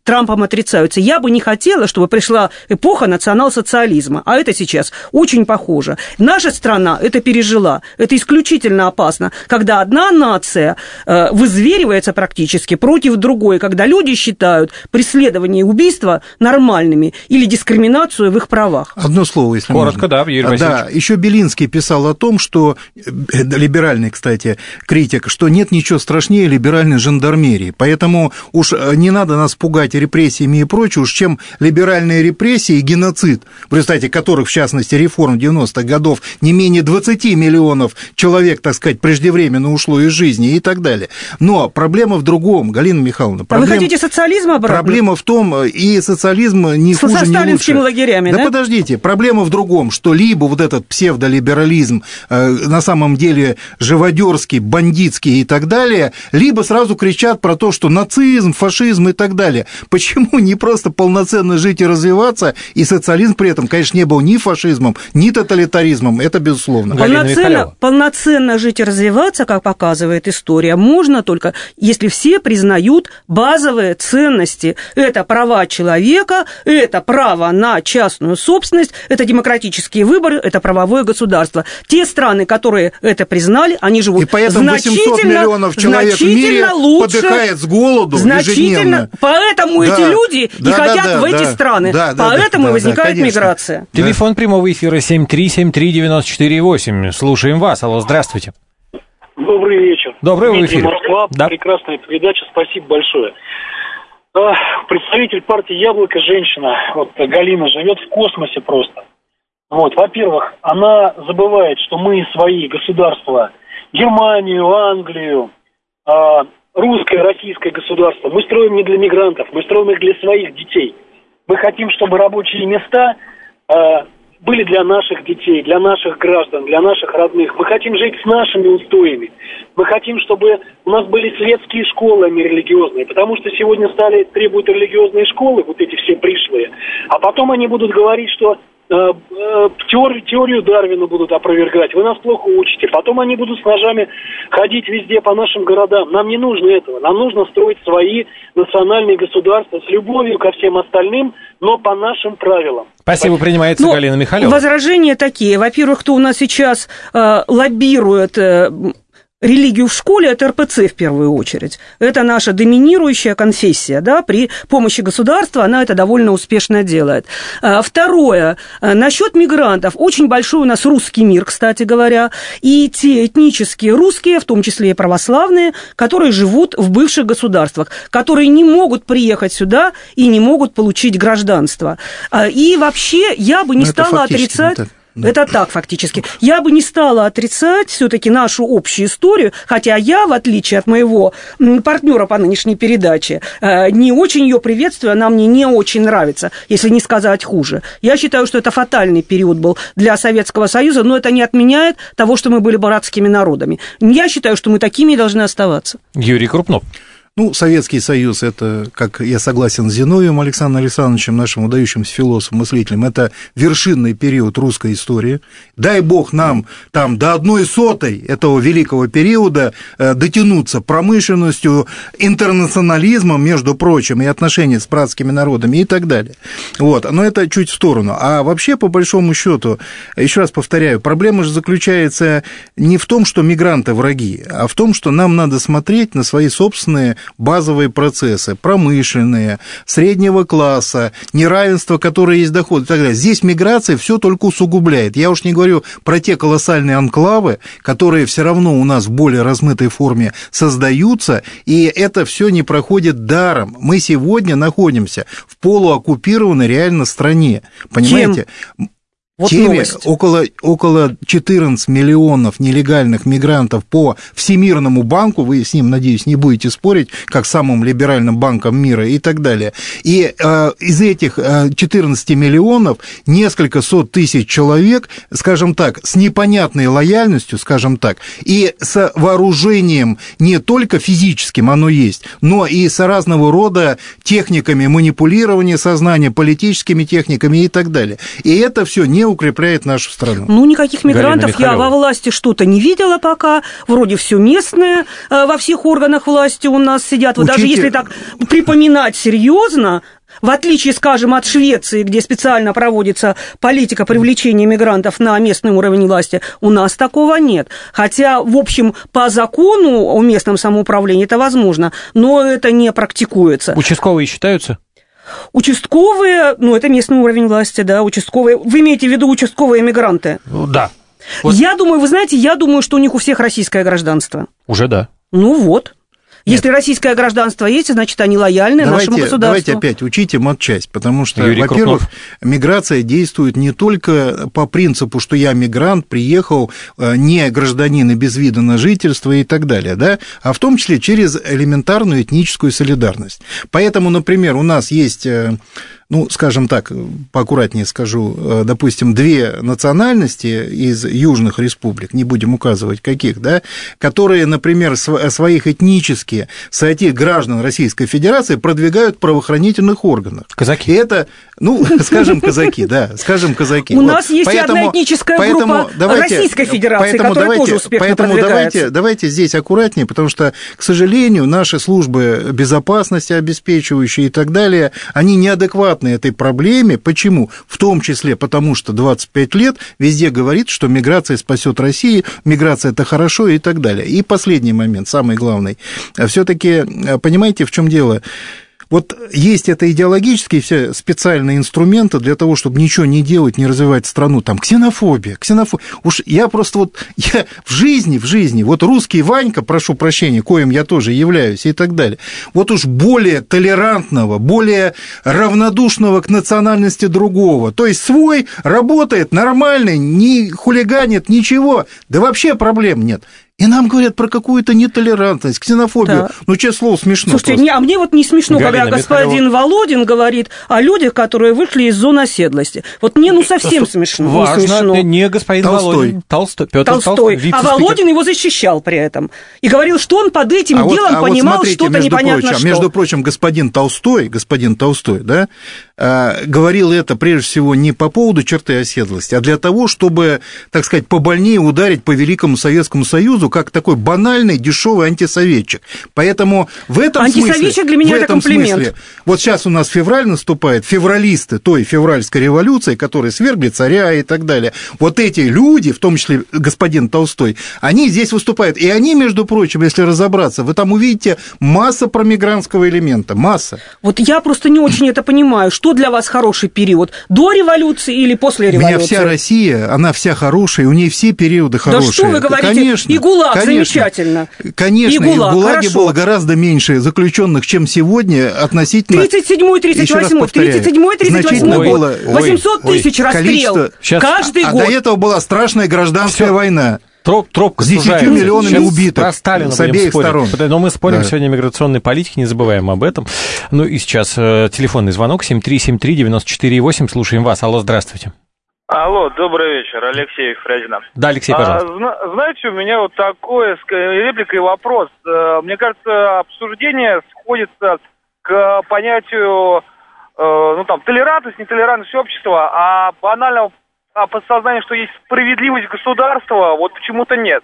Трампом отрицаются. Я бы не хотела, чтобы пришла эпоха национал-социализма, а это сейчас очень похоже. Наша страна это пережила. Это исключительно опасно, когда одна нация э, вызверивается практически против другой, когда люди считают преследование и убийство нормальными или дискриминацию в их правах. Одно слово, если Коротко, можно. да, Юрий Васильевич. Да, еще Белинский писал о том, что, либеральный, кстати, критик, что нет ничего страшнее либеральной жандармерии, поэтому уж не надо нас пугать репрессиями и прочее, уж чем либеральные репрессии и геноцид, в результате которых, в частности, реформ девяностых годов, не менее двадцати миллионов человек, так сказать, преждевременно ушло из жизни и так далее. Но проблема в другом, Галина Михайловна. Проблема, а вы хотите социализм обратно? Проблема в том, и социализм не С, хуже, со не лучше. сталинскими лагерями, да? Да подождите, проблема в другом, что либо вот этот псевдолиберализм э, на самом деле живодерский, бандитский и так далее, либо сразу кричат про то, что нацизм, фашизм и так далее. Почему не просто полноценно жить и развиваться, и социализм при этом, конечно, не был ни фашизмом, ни тоталитаризмом, это безусловно. Полноценно, полноценно жить и развиваться, как показывает история, можно только, если все признают базовые ценности. Это права человека, это право на частную собственность, это демократические выборы, это правовое государство. Те страны, которые это признали, они живут и поэтому значительно, восемьсот миллионов человек в мире лучше, подыхает с голоду значительно. Поэтому да, эти люди да, и да, хотят да, в эти да, страны. Да, да, Поэтому да, возникает да, миграция. Телефон прямого эфира семь три семь три девять четыре восемь. Слушаем вас. Алло, здравствуйте. Добрый вечер. Добрый вечер. вечер. Москва. Да. Прекрасная передача. Спасибо большое. Представитель партии «Яблоко» женщина, вот Галина, живет в космосе просто. Вот, во-первых, она забывает, что мы свои государства, Германию, Англию, русское, российское государство, мы строим не для мигрантов, мы строим их для своих детей. Мы хотим, чтобы рабочие места были для наших детей, для наших граждан, для наших родных. Мы хотим жить с нашими устоями. Мы хотим, чтобы у нас были светские школы, а не религиозные. Потому что сегодня стали требуют религиозные школы, вот эти все пришлые. А потом они будут говорить, что э, э, теорию, теорию Дарвина будут опровергать. Вы нас плохо учите. Потом они будут с ножами ходить везде по нашим городам. Нам не нужно этого. Нам нужно строить свои национальные государства с любовью ко всем остальным, но по нашим правилам. Спасибо, принимается ну, Галина Михайлова. Возражения такие. Во-первых, кто у нас сейчас э, лоббирует э, религию в школе, это эр пэ цэ в первую очередь. Это наша доминирующая конфессия, да, при помощи государства она это довольно успешно делает. Второе, насчет мигрантов. Очень большой у нас русский мир, кстати говоря, и те этнические русские, в том числе и православные, которые живут в бывших государствах, которые не могут приехать сюда и не могут получить гражданство. И вообще я бы не Но стала отрицать... Да. Это так, фактически. Я бы не стала отрицать все-таки нашу общую историю, хотя я, в отличие от моего партнера по нынешней передаче, не очень ее приветствую, она мне не очень нравится, если не сказать хуже. Я считаю, что это фатальный период был для Советского Союза, но это не отменяет того, что мы были братскими народами. Я считаю, что мы такими и должны оставаться. Юрий Крупнов. Ну, Советский Союз, это, как я согласен с Зиновьевым Александром Александровичем, нашим выдающимся философом, мыслителем, это вершинный период русской истории. Дай бог нам там до одной сотой этого великого периода дотянуться промышленностью, интернационализмом, между прочим, и отношения с братскими народами и так далее. Вот, но это чуть в сторону. А вообще, по большому счету, еще раз повторяю, проблема же заключается не в том, что мигранты враги, а в том, что нам надо смотреть на свои собственные базовые процессы, промышленные, среднего класса, неравенство, которое есть доход и так далее. Здесь миграция все только усугубляет. Я уж не говорю про те колоссальные анклавы, которые все равно у нас в более размытой форме создаются, и это все не проходит даром. Мы сегодня находимся в полуоккупированной реально стране. Понимаете? Чем? Вот теме около, около четырнадцати миллионов нелегальных мигрантов по Всемирному банку, вы с ним, надеюсь, не будете спорить, как самым либеральным банком мира и так далее. И э, из этих э, четырнадцати миллионов несколько сот тысяч человек, скажем так, с непонятной лояльностью, скажем так, и с вооружением не только физическим, оно есть, но и с разного рода техниками манипулирования сознания, политическими техниками и так далее. И это все не укрепляет нашу страну. Ну, никаких мигрантов я во власти что-то не видела пока. Вроде все местные во всех органах власти у нас сидят. Вот Учите... даже если так припоминать серьезно, в отличие, скажем, от Швеции, где специально проводится политика привлечения мигрантов на местный уровень власти, у нас такого нет. Хотя, в общем, по закону о местном самоуправлении это возможно, но это не практикуется. Участковые считаются? Участковые, ну, это местный уровень власти, да, участковые. Вы имеете в виду участковые мигранты? Ну, да. Вот. Я думаю, вы знаете, я думаю, что у них у всех российское гражданство. Уже да. Ну вот. Если Нет. российское гражданство есть, значит, они лояльны давайте, нашему государству. Давайте опять учите матчасть, потому что, Юрий во-первых, Крупнов. миграция действует не только по принципу, что я мигрант, приехал, не гражданин и без вида на жительство и так далее, да, а в том числе через элементарную этническую солидарность. Поэтому, например, у нас есть... ну, скажем так, поаккуратнее скажу, допустим, две национальности из южных республик, не будем указывать каких, да, которые, например, своих этнически своих граждан Российской Федерации продвигают в правоохранительных органах. Казаки. И это, ну, скажем, казаки, да, скажем, казаки. У нас есть одна этническая группа Российской Федерации, которая тоже успешно продвигается. Поэтому давайте здесь аккуратнее, потому что, к сожалению, наши службы безопасности обеспечивающие и так далее, они неадекватны этой проблеме. Почему? В том числе потому, что двадцать пять лет везде говорит, что миграция спасет Россию, миграция – это хорошо и так далее. И последний момент, самый главный. Все-таки, понимаете, в чем дело? Вот есть это идеологические все специальные инструменты для того, чтобы ничего не делать, не развивать страну. Там ксенофобия, ксенофобия. Уж я просто вот, я в жизни, в жизни, вот русский Ванька, прошу прощения, коим я тоже являюсь и так далее, вот уж более толерантного, более равнодушного к национальности другого. То есть свой работает нормально, не хулиганит, ничего, да вообще проблем нет. И нам говорят про какую-то нетолерантность, ксенофобию. Да. Ну, честное слово, смешно. Слушайте, не, а мне вот не смешно, Галина когда господин Михайлова. Володин говорит о людях, которые вышли из зоны оседлости. Вот мне, ну, совсем смешно. Важно, не смешно. Не господин Толстой. Володин. Толстой. Петр Толстой. Толстой. А Володин его защищал при этом. И говорил, что он под этим а делом вот, а понимал вот смотрите, что-то непонятно прочим, что. Между прочим, господин Толстой, господин Толстой, да, говорил это прежде всего не по поводу черты оседлости, а для того, чтобы, так сказать, побольнее ударить по Великому Советскому Союзу, как такой банальный, дешевый антисоветчик. Поэтому в этом Антисоветчик смысле... для меня это комплимент. Смысле, вот сейчас у нас февраль наступает, февралисты той февральской революции, которые свергли царя и так далее. Вот эти люди, в том числе господин Толстой, они здесь выступают. И они, между прочим, если разобраться, вы там увидите масса промигрантского элемента, масса. Вот я просто не очень это понимаю. Что для вас хороший период? До революции или после революции? У меня вся Россия, она вся хорошая, у нее все периоды хорошие. Да что вы говорите? Конечно, и ГУЛАГ, конечно, замечательно. Конечно, и, ГУЛАГ, и в ГУЛАГе хорошо. было гораздо меньше заключенных, чем сегодня относительно... тридцать седьмой, тридцать восьмой, тридцать седьмой, тридцать восьмой год. восемьсот тысяч расстрел каждый а год. А до этого была страшная гражданская Всё. война. Троп, тропка с десятью миллионами убитых про Сталина с обеих спорить. сторон. Но мы спорим да. сегодня о миграционной политике, не забываем об этом. Ну и сейчас э, телефонный звонок семь три семь три девять четыре восемь. Слушаем вас. Алло, здравствуйте. Алло, добрый вечер, Алексей Фрязина. Да, Алексей, пожалуйста. А, знаете, у меня вот такое реплика и вопрос. Мне кажется, обсуждение сходится к понятию, ну там, толерантность, нетолерантность общества, а банально о подсознании, что есть справедливость государства, вот почему-то нет.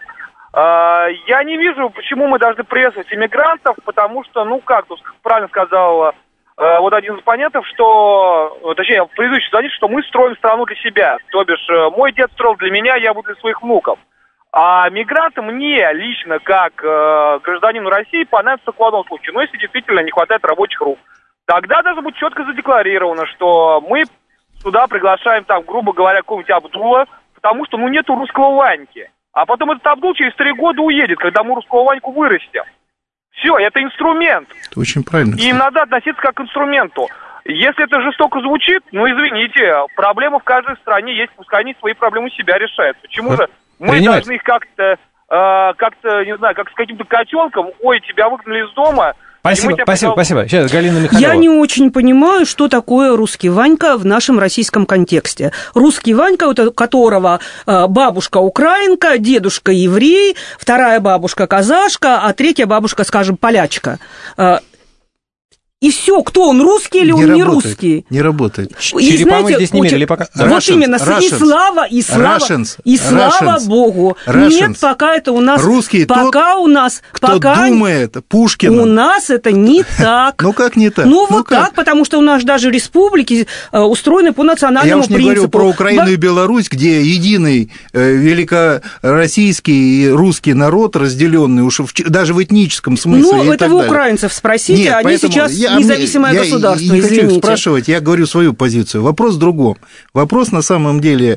Я не вижу, почему мы должны прессовать иммигрантов, потому что, ну как, тут правильно сказал вот один из оппонентов, что, точнее, предыдущий звонит, что мы строим страну для себя. То бишь, мой дед строил для меня, я буду для своих внуков. А мигранты мне лично, как э, гражданину России, понадобятся только в одном случае. Но если действительно не хватает рабочих рук, тогда должно быть четко задекларировано, что мы сюда приглашаем, там, грубо говоря, какого-нибудь Абдула, потому что, ну, нету русского Ваньки. А потом этот Абдул через три года уедет, когда мы русского Ваньку вырастим. Все, это инструмент. Это очень правильно. И им надо относиться как к инструменту. Если это жестоко звучит, ну, извините, проблемы в каждой стране есть, пускай они свои проблемы себя решают. Почему же мы Принимать. должны их как-то, э, как-то, не знаю, как с каким-то котенком, ой, тебя выгнали из дома. Спасибо, спасибо, потом... спасибо. Сейчас Галина Михайлова. Я не очень понимаю, что такое русский Ванька в нашем российском контексте. Русский Ванька, у которого бабушка украинка, дедушка еврей, вторая бабушка казашка, а третья бабушка, скажем, полячка. и все, кто он, русский или он не, не работает, русский. Не работает. И, знаете, здесь не очень... мерили пока. Вот Russians, именно, Russians, и слава, и слава, Russians, и слава Russians, Богу. Russians. Нет, пока это у нас... Русский пока тот, у нас... кто пока... думает Пушкиным. У нас это не так. Ну, как не так? Ну, вот так, потому что у нас даже республики устроены по национальному принципу. Я уж не говорю про Украину и Беларусь, где единый великороссийский и русский народ, разделенный уж даже в этническом смысле. Ну, это вы украинцев спросите, Нет, они сейчас я, независимое я, государство, я не извините. хочу спрашивать, я говорю свою позицию. Вопрос в другом. Вопрос на самом деле,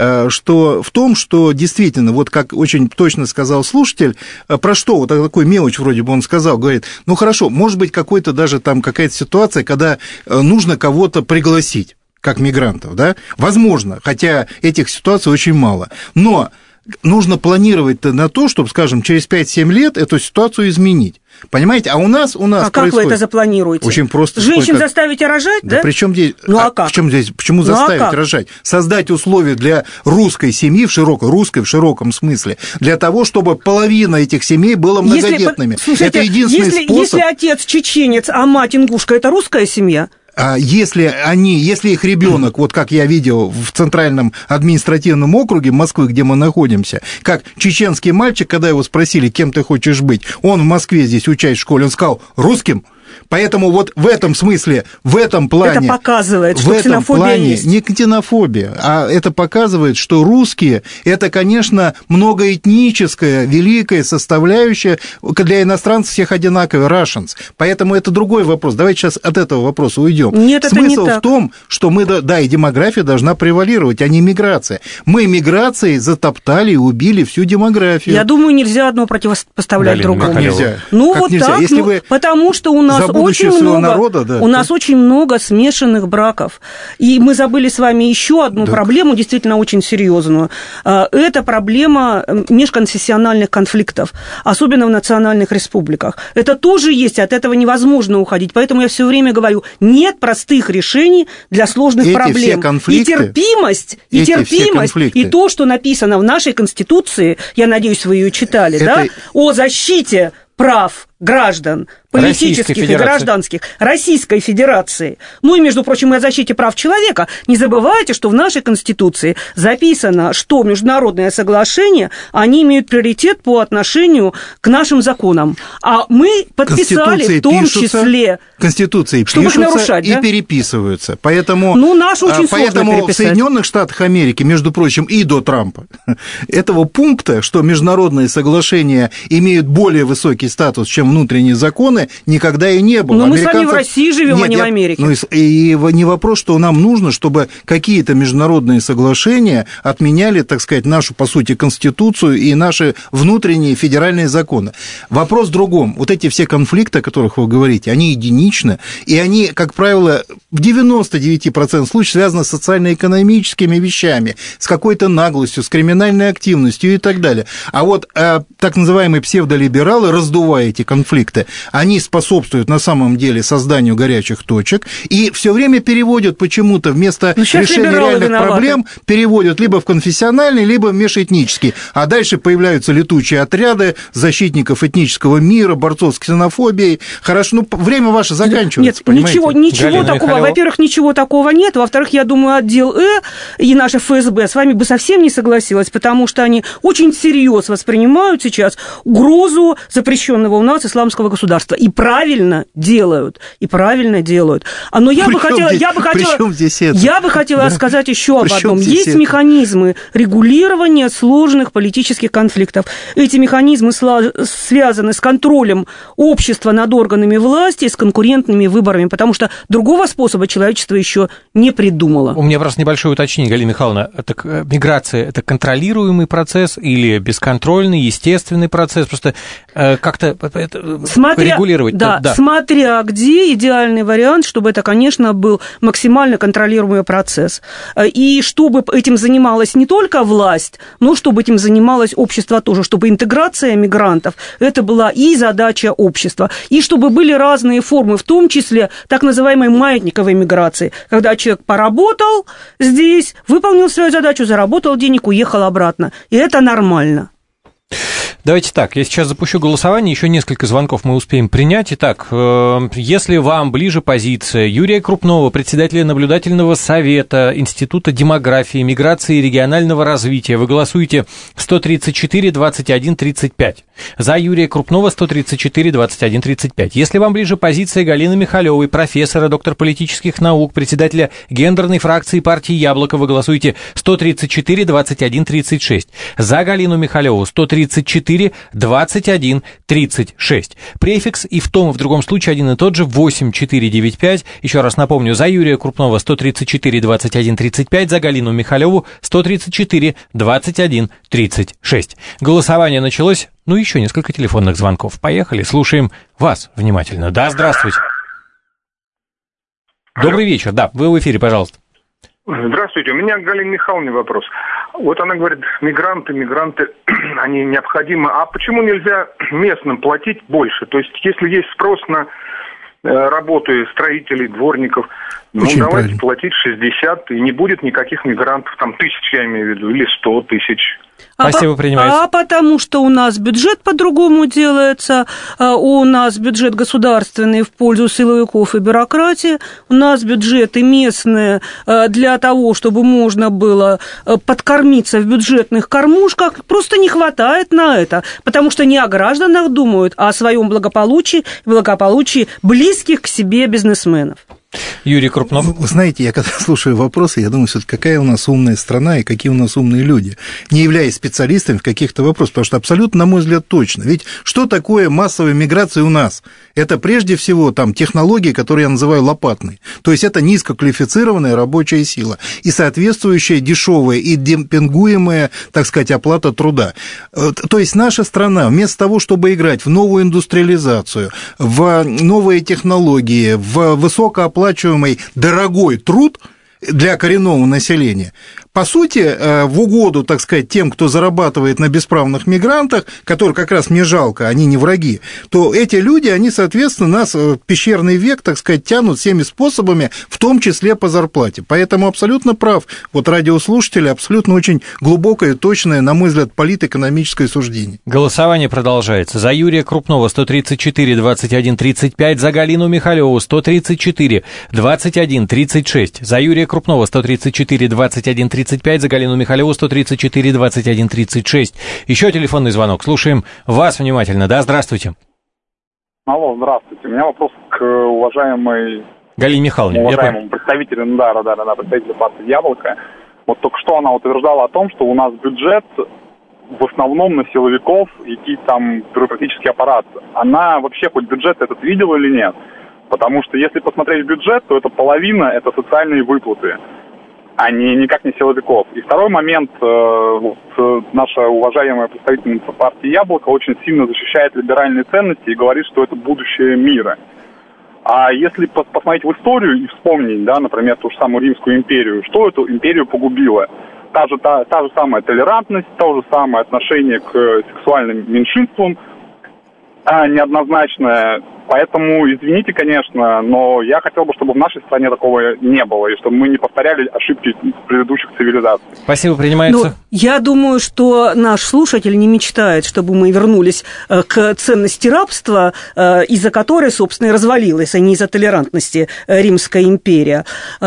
что в том, что действительно, вот как очень точно сказал слушатель, про что, вот такой мелочь вроде бы он сказал, говорит, ну хорошо, может быть, какой-то даже там какая-то ситуация, когда нужно кого-то пригласить, как мигрантов, да? Возможно, хотя этих ситуаций очень мало. Но нужно планировать на то, чтобы, скажем, через пять-семь лет эту ситуацию изменить. Понимаете? А у нас, у нас а как происходит... вы это запланируете? Очень просто. Женщин как... заставите рожать, да? Да при чем здесь... Ну, а, а как? В чем здесь... Почему ну, заставить а рожать? Создать условия для русской семьи, в широкой, русской в широком смысле, для того, чтобы половина этих семей была многодетными. Если, слушайте, это единственный если, способ... Если отец чеченец, а мать ингушка, это русская семья? Если они, если их ребенок, вот как я видел в Центральном административном округе Москвы, где мы находимся, как чеченский мальчик, когда его спросили, кем ты хочешь быть, он в Москве здесь учась в школе, он сказал русским. Поэтому вот в этом смысле, в этом плане... Это показывает, что в этом ксенофобия плане есть. Не ксенофобия, а это показывает, что русские – это, конечно, многоэтническая, великая составляющая, для иностранцев всех одинаковая, Russians. Поэтому это другой вопрос. Давайте сейчас от этого вопроса уйдем. Нет, это Смысл не так. в том, что мы, да, и демография должна превалировать, а не миграция. Мы миграцией затоптали и убили всю демографию. Я думаю, нельзя одно противопоставлять Галина другому. Михайлова. Нельзя. Ну, Как вот нельзя? так, Если ну, вы потому что у нас за будущее очень своего много, народа, да, у нас то... очень много смешанных браков. И мы забыли с вами еще одну да. проблему, действительно очень серьезную. Это проблема межконфессиональных конфликтов, особенно в национальных республиках. Это тоже есть, от этого невозможно уходить. Поэтому я все время говорю, нет простых решений для сложных эти проблем. Все конфликты, и терпимость, и эти терпимость, и то, что написано в нашей Конституции, я надеюсь, вы ее читали, это... да, о защите прав граждан, политических и гражданских Российской Федерации. Ну и, между прочим, и о защите прав человека. Не забывайте, что в нашей Конституции записано, что международные соглашения, они имеют приоритет по отношению к нашим законам. А мы подписали в том пишутся, числе... Конституции пишутся нарушать, и да? переписываются. Поэтому, ну, наш очень поэтому в Соединенных Штатах Америки, между прочим, и до Трампа, этого пункта, что международные соглашения имеют более высокий статус, чем внутренние законы, никогда и не было. Но мы с вами в России живем, Нет, а не я... в Америке. Ну, и, и не вопрос, что нам нужно, чтобы какие-то международные соглашения отменяли, так сказать, нашу, по сути, Конституцию и наши внутренние федеральные законы. Вопрос в другом. Вот эти все конфликты, о которых вы говорите, они единичны, и они, как правило, в девяноста девяти процентах случаев связаны с социально-экономическими вещами, с какой-то наглостью, с криминальной активностью и так далее. А вот э, так называемые псевдолибералы, раздувая эти конфликты, они способствуют на самом деле созданию горячих точек и все время переводят почему-то вместо решения реальных виноваты. проблем, переводят либо в конфессиональный, либо в межэтнический. А дальше появляются летучие отряды защитников этнического мира, борцов с ксенофобией. Хорошо, ну, время ваше заканчивается, Нет, понимаете? ничего, ничего Галина такого. Михайлова. Во-первых, ничего такого нет. Во-вторых, я думаю, отдел Э и наша эф эс бэ с вами бы совсем не согласилась, потому что они очень всерьез воспринимают сейчас угрозу запрещенного у нас исламского государства. И правильно делают. И правильно делают. Но я бы хотела, здесь, я бы хотела, я бы хотела да? сказать еще об одном. Есть это? механизмы регулирования сложных политических конфликтов. Эти механизмы связаны с контролем общества над органами власти и с конкурентными выборами, потому что другого способа человечество еще не придумало. У меня просто небольшое уточнение, Галина Михайловна. Так, миграция – это контролируемый процесс или бесконтрольный, естественный процесс? Просто э, как-то это, смотря, регулировать? Да, да, смотря где, идеальный вариант, чтобы это, конечно, был максимально контролируемый процесс. И чтобы этим занималась не только власть, но чтобы этим занималось общество тоже, чтобы интеграция мигрантов – это была и задача общества, и чтобы были разные формы, в том числе так называемой маятниковой миграции, когда человек поработал здесь, выполнил свою задачу, заработал денег, уехал обратно. И это нормально. Давайте так, я сейчас запущу голосование, еще несколько звонков мы успеем принять. Итак, если вам ближе позиция Юрия Крупнова, председателя наблюдательного совета Института демографии, миграции и регионального развития, вы голосуете сто тридцать четыре двадцать один тридцать пять. За Юрия Крупнова сто тридцать четыре двадцать один тридцать пять. Если вам ближе позиция Галины Михалевой, профессора, доктор политических наук, председателя гендерной фракции партии «Яблоко», вы голосуете сто тридцать четыре двадцать один тридцать шесть. За Галину Михалеву сто тридцать четыре двадцать один тридцать шесть. Префикс и в том, и в другом случае один и тот же восемь четыре девять пять. Еще раз напомню, за Юрия Крупнова сто тридцать четыре двадцать один тридцать пять, за Галину Михалеву сто тридцать четыре двадцать один тридцать шесть. Голосование началось. Ну, еще несколько телефонных звонков. Поехали, слушаем вас внимательно. Да, здравствуйте. Добрый вечер. Да, вы в эфире, пожалуйста. Здравствуйте. У меня к Галине Михайловне вопрос. Вот она говорит, мигранты, мигранты, они необходимы. А почему нельзя местным платить больше? То есть, если есть спрос на работу строителей, дворников, ну, очень давайте правильно платить шестьдесят, и не будет никаких мигрантов, там, тысяч, я имею в виду, или сто тысяч. Спасибо, а, принимается. А потому что у нас бюджет по-другому делается, у нас бюджет государственный в пользу силовиков и бюрократии, у нас бюджеты местные для того, чтобы можно было подкормиться в бюджетных кормушках, просто не хватает на это, потому что не о гражданах думают, а о своем благополучии, благополучии близких к себе бизнесменов. Юрий Крупнов. Вы знаете, я когда слушаю вопросы, я думаю, все-таки какая у нас умная страна и какие у нас умные люди, не являясь специалистами в каких-то вопросах, потому что абсолютно, на мой взгляд, точно. Ведь что такое массовая миграция у нас? Это прежде всего там технологии, которые я называю лопатной. То есть это низкоквалифицированная рабочая сила и соответствующая дешевая и демпингуемая, так сказать, оплата труда. То есть наша страна вместо того, чтобы играть в новую индустриализацию, в новые технологии, в высокооплачиваемый дорогой труд для коренного населения, по сути, в угоду, так сказать, тем, кто зарабатывает на бесправных мигрантах, которых как раз мне жалко, они не враги, то эти люди, они, соответственно, нас в пещерный век, так сказать, тянут всеми способами, в том числе по зарплате. Поэтому абсолютно прав, вот радиослушатели, абсолютно очень глубокое и точное, на мой взгляд, политэкономическое суждение. Голосование продолжается. За Юрия Крупнова сто тридцать четыре двадцать один тридцать пять, за Галину Михалеву сто тридцать четыре двадцать один тридцать шесть, за Юрия Крупнова сто тридцать четыре двадцать один тридцать пять, за Галину Михалеву сто тридцать четыре двадцать один тридцать шесть. Еще телефонный звонок. Слушаем вас внимательно. Да, здравствуйте. Алло, здравствуйте. У меня вопрос к уважаемой... Галине Михайловне. Уважаемому представителю, да, да, да, да, представителю партии «Яблоко». Вот только что она утверждала о том, что у нас бюджет в основном на силовиков и какие-то там бюрократический аппарат. Она вообще хоть бюджет этот видела или нет? Потому что если посмотреть бюджет, то это половина, это социальные выплаты, а не никак не силовиков. И второй момент, э, вот, э, наша уважаемая представительница партии «Яблоко» очень сильно защищает либеральные ценности и говорит, что это будущее мира. А если посмотреть в историю и вспомнить, да, например, ту же самую Римскую империю, что эту империю погубило? Та же, та, та же самая толерантность, то же самое отношение к сексуальным меньшинствам, а, неоднозначное. Поэтому, извините, конечно, но я хотел бы, чтобы в нашей стране такого не было, и чтобы мы не повторяли ошибки предыдущих цивилизаций. Спасибо, принимается. Ну, я думаю, что наш слушатель не мечтает, чтобы мы вернулись к ценности рабства, из-за которой, собственно, и развалилась, а не из-за толерантности Римская империя.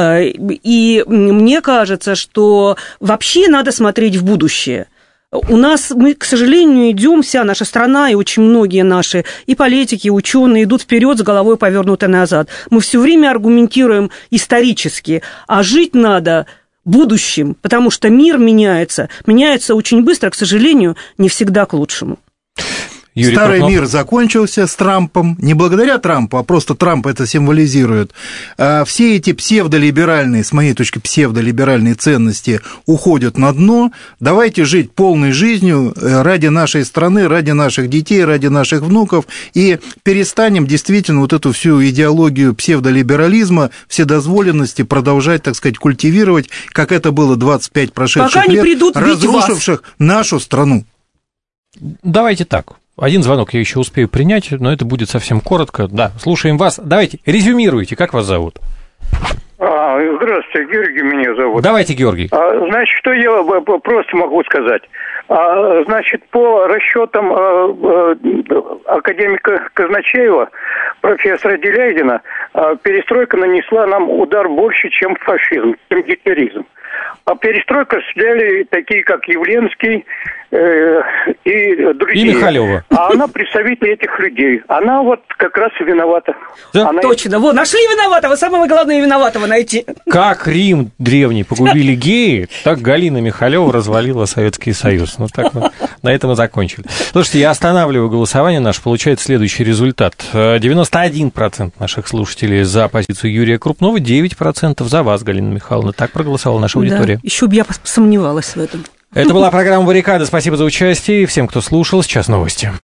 И мне кажется, что вообще надо смотреть в будущее. У нас, мы, к сожалению, идем, вся наша страна и очень многие наши и политики, и ученые идут вперед с головой повернутой назад. Мы все время аргументируем исторически, а жить надо будущим, потому что мир меняется, меняется очень быстро, к сожалению, не всегда к лучшему. Юрий Старый Крупнов. мир закончился с Трампом, не благодаря Трампу, а просто Трамп это символизирует. Все эти псевдолиберальные, с моей точки псевдолиберальные ценности уходят на дно. Давайте жить полной жизнью ради нашей страны, ради наших детей, ради наших внуков, и перестанем действительно вот эту всю идеологию псевдолиберализма, вседозволенности продолжать, так сказать, культивировать, как это было двадцать пять прошедших Пока лет, не придут разрушивших нашу страну. Давайте так. Один звонок я еще успею принять, но это будет совсем коротко. Да, слушаем вас. Давайте, резюмируйте, как вас зовут? А, здравствуйте, Георгий меня зовут. Давайте, Георгий. А, значит, что я просто могу сказать? А, значит, по расчетам а, а, академика Казначеева, профессора Деляйдина, а, перестройка нанесла нам удар больше, чем фашизм, чем гитлеризм. А перестройку осуществляли такие, как Явленский э, и другие. И Михалева. А она представитель этих людей. Она вот как раз и виновата. Да? Она... Точно. Вот, нашли виноватого. Самое главное, виноватого найти. Как Рим древний погубили геи, так Галина Михалева развалила Советский Союз. Ну, так мы на этом и закончили. Слушайте, я останавливаю голосование наше. Получается следующий результат. девяносто один процент наших слушателей за позицию Юрия Крупнова, девять процентов за вас, Галина Михайловна. Так проголосовала наша аудитория. Да, еще бы я сомневалась в этом. Это была программа «Баррикады». Спасибо за участие. Всем, кто слушал, сейчас новости.